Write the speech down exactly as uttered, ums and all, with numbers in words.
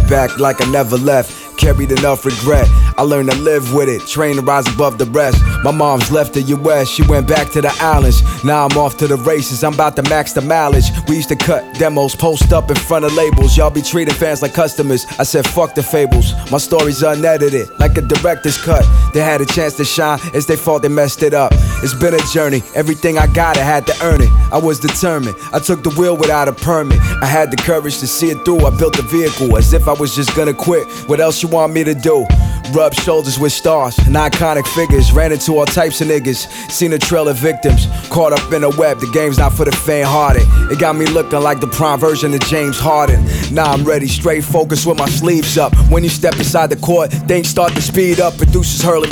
back like I never left. Carried enough regret, I learned to live with it, train to rise above the rest. My mom's left the U S, she went back to the islands. Now I'm off to the races, I'm about to max the mileage. We used to cut demos, post up in front of labels. Y'all be treating fans like customers, I said fuck the fables. My story's unedited, like a director's cut. They had a chance to shine, it's their fault they messed it up. It's been a journey, everything I got I had to earn it. I was determined, I took the wheel without a permit. I had the courage to see it through, I built the vehicle as if I was just gonna quit. What else you want me to do? Rub shoulders with stars and iconic figures. Ran into all types of niggas, seen a trail of victims. Caught up in a web, the game's not for the faint-hearted. It got me looking like the prime version of James Harden. Now I'm ready, straight focused with my sleeves up. When you step inside the court, things start to speed up. Producers hurling